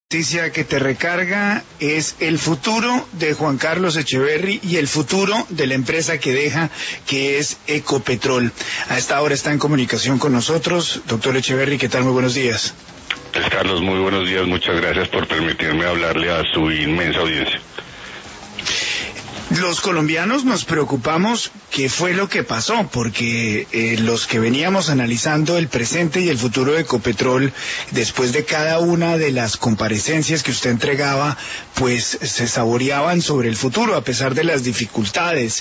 Noticia que te recarga es el futuro de Juan Carlos Echeverry y el futuro de la empresa que deja, que es Ecopetrol. A esta hora está en comunicación con nosotros. Doctor Echeverry, ¿qué tal? Muy buenos días. Carlos, muy buenos días. Muchas gracias por permitirme hablarle a su inmensa audiencia. Los colombianos nos preocupamos qué fue lo que pasó, porque los que veníamos analizando el presente y el futuro de Ecopetrol, después de cada una de las comparecencias que usted entregaba, pues se saboreaban sobre el futuro, a pesar de las dificultades,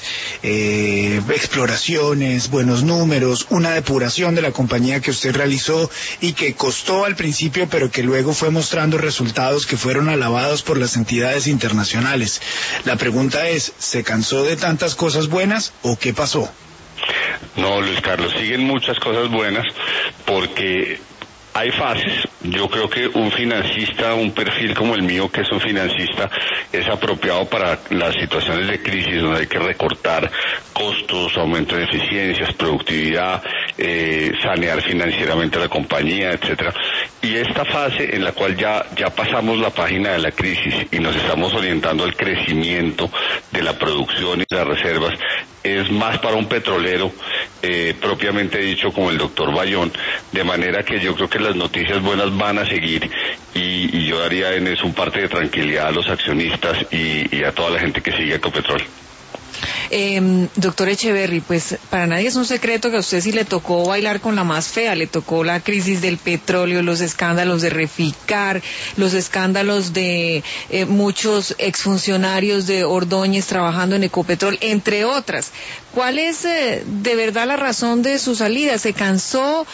exploraciones, buenos números, una depuración de la compañía que usted realizó y que costó al principio, pero que luego fue mostrando resultados que fueron alabados por las entidades internacionales. La pregunta es, ¿se cansó de tantas cosas buenas o qué pasó? No, Luis Carlos, siguen muchas cosas buenas porque hay fases. Yo creo que un financista, un perfil como el mío, que es un financista, es apropiado para las situaciones de crisis donde hay que recortar costos, aumento de eficiencias, productividad, sanear financieramente la compañía, etcétera. Y esta fase en la cual ya pasamos la página de la crisis y nos estamos orientando al crecimiento de la producción y las reservas, es más para un petrolero, propiamente dicho, como el doctor Bayón, de manera que yo creo que las noticias buenas van a seguir y yo daría en eso un parte de tranquilidad a los accionistas y a toda la gente que sigue Ecopetrol. Doctor Echeverry, pues para nadie es un secreto que a usted sí le tocó bailar con la más fea, le tocó la crisis del petróleo, los escándalos de Reficar, los escándalos de muchos exfuncionarios de Ordóñez trabajando en Ecopetrol, entre otras. ¿Cuál es de verdad la razón de su salida? ¿Se cansó?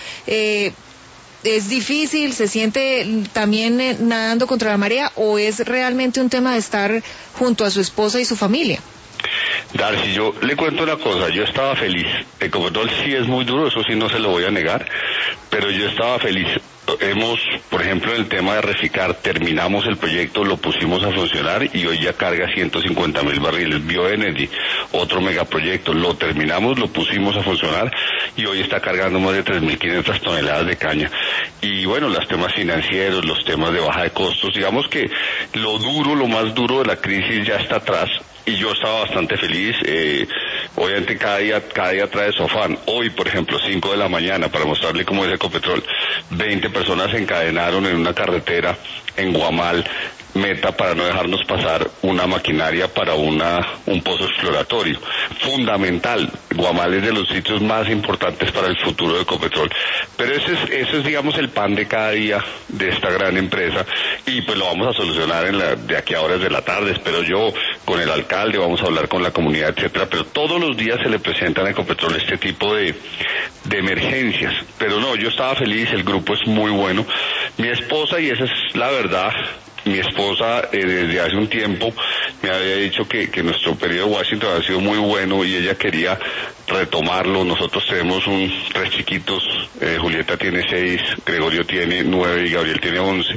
¿Es difícil? ¿Se siente también nadando contra la marea? ¿O es realmente un tema de estar junto a su esposa y su familia? Darcy, yo le cuento una cosa, yo estaba feliz. Ecopetrol sí es muy duro, eso sí no se lo voy a negar, pero yo estaba feliz. Por ejemplo, en el tema de Reficar, terminamos el proyecto, lo pusimos a funcionar y hoy ya carga 150,000 barriles. Bioenergy, otro megaproyecto, lo terminamos, lo pusimos a funcionar y hoy está cargando más de 3.500 toneladas de caña. Y bueno, los temas financieros, los temas de baja de costos, digamos que lo más duro de la crisis ya está atrás. Y yo estaba bastante feliz, obviamente cada día trae su afán. Hoy, por ejemplo, 5 de la mañana, para mostrarle cómo es Ecopetrol, 20 personas se encadenaron en una carretera en Guamal, meta para no dejarnos pasar una maquinaria para un pozo exploratorio. Fundamental, Guamal es de los sitios más importantes para el futuro de Ecopetrol. Pero ese es digamos el pan de cada día de esta gran empresa y pues lo vamos a solucionar de aquí a horas de la tarde, espero yo, con el alcalde, vamos a hablar con la comunidad, etcétera, pero todos los días se le presentan a Ecopetrol este tipo de emergencias. Pero no, yo estaba feliz, el grupo es muy bueno. Mi esposa, y esa es la verdad, mi esposa desde hace un tiempo me había dicho que nuestro periodo de Washington ha sido muy bueno y ella quería retomarlo. Nosotros tenemos 3 chiquitos, Julieta tiene 6, Gregorio tiene 9 y Gabriel tiene 11.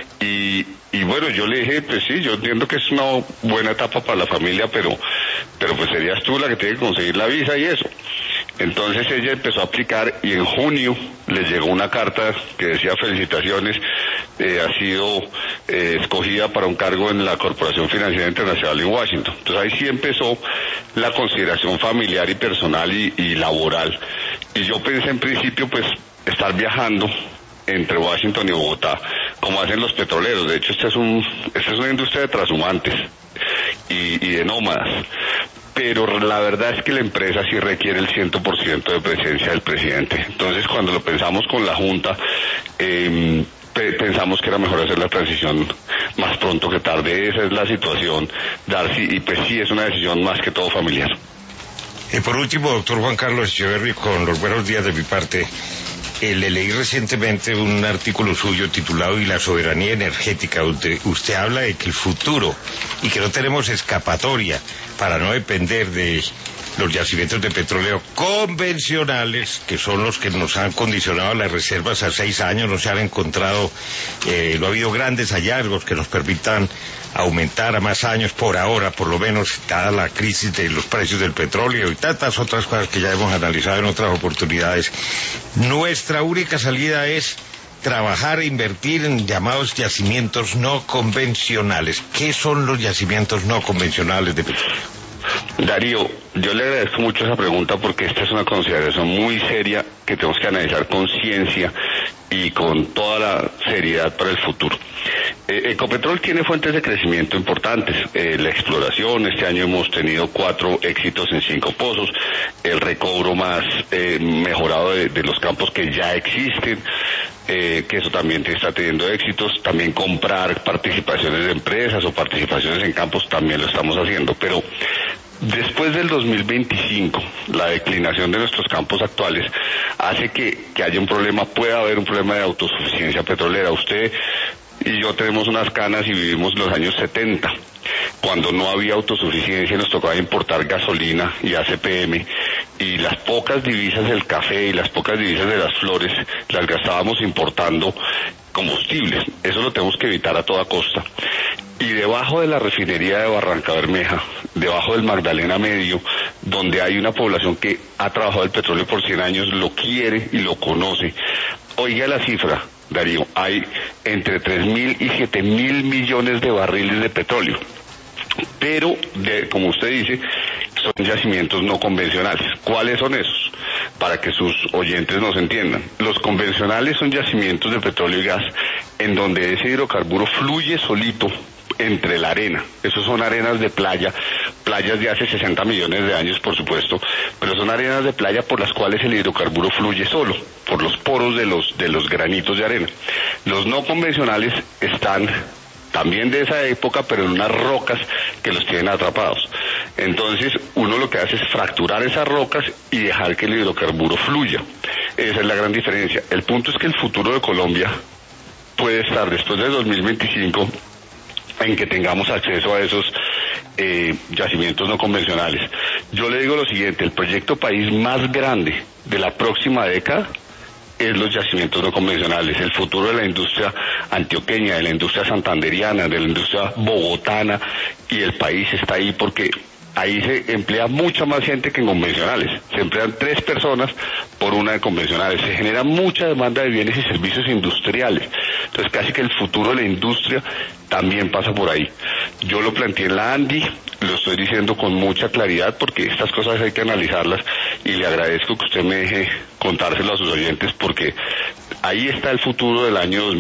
Y bueno, yo le dije, pues sí, yo entiendo que es una buena etapa para la familia, pero pues serías tú la que tiene que conseguir la visa y eso. Entonces ella empezó a aplicar y en junio le llegó una carta que decía felicitaciones, ha sido escogida para un cargo en la Corporación Financiera Internacional en Washington. Entonces ahí sí empezó la consideración familiar y personal y laboral. Y yo pensé en principio pues estar viajando entre Washington y Bogotá, como hacen los petroleros. De hecho, esta es una industria de transhumantes y de nómadas. Pero la verdad es que la empresa sí requiere el 100% de presencia del presidente. Entonces, cuando lo pensamos con la Junta, pensamos que era mejor hacer la transición más pronto que tarde. Esa es la situación, Darcy, y pues sí, es una decisión más que todo familiar. Y por último, doctor Juan Carlos Echeverry, con los buenos días de mi parte. Le leí recientemente un artículo suyo titulado "Y la soberanía energética", donde usted habla de que el futuro y que no tenemos escapatoria para no depender de los yacimientos de petróleo convencionales, que son los que nos han condicionado las reservas a 6 años, no se han encontrado, no ha habido grandes hallazgos que nos permitan aumentar a más años por ahora, por lo menos, dada la crisis de los precios del petróleo y tantas otras cosas que ya hemos analizado en otras oportunidades. Nuestra única salida es trabajar e invertir en llamados yacimientos no convencionales. ¿Qué son los yacimientos no convencionales de petróleo? Darío, yo le agradezco mucho esa pregunta porque esta es una consideración muy seria que tenemos que analizar con ciencia y con toda la seriedad para el futuro. Ecopetrol tiene fuentes de crecimiento importantes. La exploración, este año hemos tenido 4 éxitos en 5 pozos, el recobro más mejorado de los campos que ya existen, que eso también está teniendo éxitos. También comprar participaciones de empresas o participaciones en campos también lo estamos haciendo, pero después del 2025, la declinación de nuestros campos actuales hace que haya un problema, pueda haber un problema de autosuficiencia petrolera. Usted y yo tenemos unas canas y vivimos los años 70, cuando no había autosuficiencia, nos tocaba importar gasolina y ACPM, y las pocas divisas del café y las pocas divisas de las flores las gastábamos importando combustibles. Eso lo tenemos que evitar a toda costa. Y debajo de la refinería de Barranca Bermeja, debajo del Magdalena Medio, donde hay una población que ha trabajado el petróleo por 100 años, lo quiere y lo conoce. Oiga la cifra, Darío, hay entre 3.000 y 7.000 millones de barriles de petróleo. Pero, como usted dice, son yacimientos no convencionales. ¿Cuáles son esos? Para que sus oyentes nos entiendan. Los convencionales son yacimientos de petróleo y gas en donde ese hidrocarburo fluye solito entre la arena. Esos son arenas de playa, playas de hace 60 millones de años, por supuesto, pero son arenas de playa por las cuales el hidrocarburo fluye solo, por los poros de los granitos de arena. Los no convencionales están también de esa época, pero en unas rocas que los tienen atrapados. Entonces, uno lo que hace es fracturar esas rocas y dejar que el hidrocarburo fluya. Esa es la gran diferencia. El punto es que el futuro de Colombia puede estar después del 2025 en que tengamos acceso a esos yacimientos no convencionales. Yo le digo lo siguiente, el proyecto país más grande de la próxima década es los yacimientos no convencionales. El futuro de la industria antioqueña, de la industria santanderiana, de la industria bogotana, y el país está ahí porque ahí se emplea mucha más gente que en convencionales. Se emplean 3 personas por una de convencionales. Se genera mucha demanda de bienes y servicios industriales. Entonces casi que el futuro de la industria también pasa por ahí. Yo lo planteé en la ANDI, lo estoy diciendo con mucha claridad porque estas cosas hay que analizarlas, y le agradezco que usted me deje contárselo a sus oyentes porque ahí está el futuro del año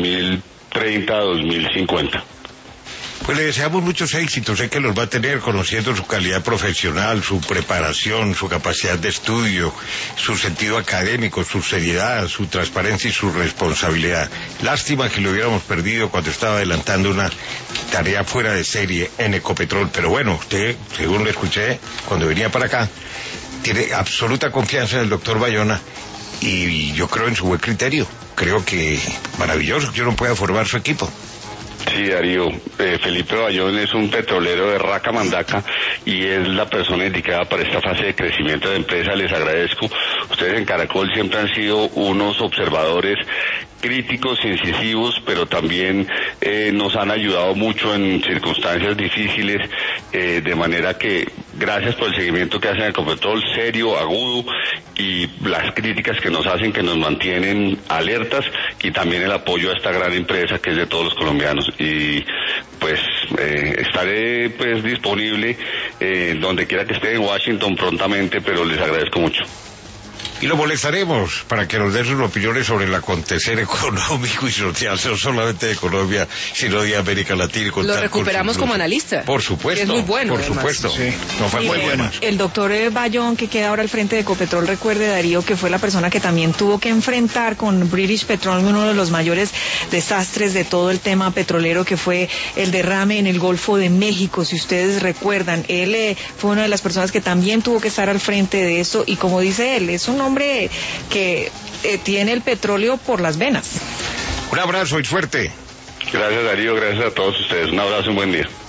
2030-2050. Pues le deseamos muchos éxitos, sé que los va a tener conociendo su calidad profesional, su preparación, su capacidad de estudio, su sentido académico, su seriedad, su transparencia y su responsabilidad. Lástima que lo hubiéramos perdido cuando estaba adelantando una tarea fuera de serie en Ecopetrol, pero bueno, usted, según lo escuché cuando venía para acá, tiene absoluta confianza en el doctor Bayona y yo creo en su buen criterio. Creo que maravilloso que uno pueda formar su equipo. Sí, Darío, Felipe Bayón es un petrolero de raca mandaca y es la persona indicada para esta fase de crecimiento de empresa. Les agradezco. Ustedes en Caracol siempre han sido unos observadores críticos, incisivos, pero también nos han ayudado mucho en circunstancias difíciles, de manera que gracias por el seguimiento que hacen en Ecopetrol, serio, agudo, y las críticas que nos hacen, que nos mantienen alertas, y también el apoyo a esta gran empresa que es de todos los colombianos. Y pues estaré pues disponible donde quiera que esté en Washington prontamente, pero les agradezco mucho. Y lo molestaremos para que nos dé sus opiniones sobre el acontecer económico y social, no solamente de Colombia, sino de América Latina. Lo recuperamos como analista. Por supuesto. Que es muy bueno. Por además. supuesto. Sí. No fue muy bueno. El doctor Bayón, que queda ahora al frente de Ecopetrol, recuerde, Darío, que fue la persona que también tuvo que enfrentar con British Petroleum uno de los mayores desastres de todo el tema petrolero, que fue el derrame en el Golfo de México. Si ustedes recuerdan, él fue una de las personas que también tuvo que estar al frente de esto, y como dice él, es un hombre que tiene el petróleo por las venas. Un abrazo y suerte. Gracias, Darío, gracias a todos ustedes. Un abrazo y un buen día.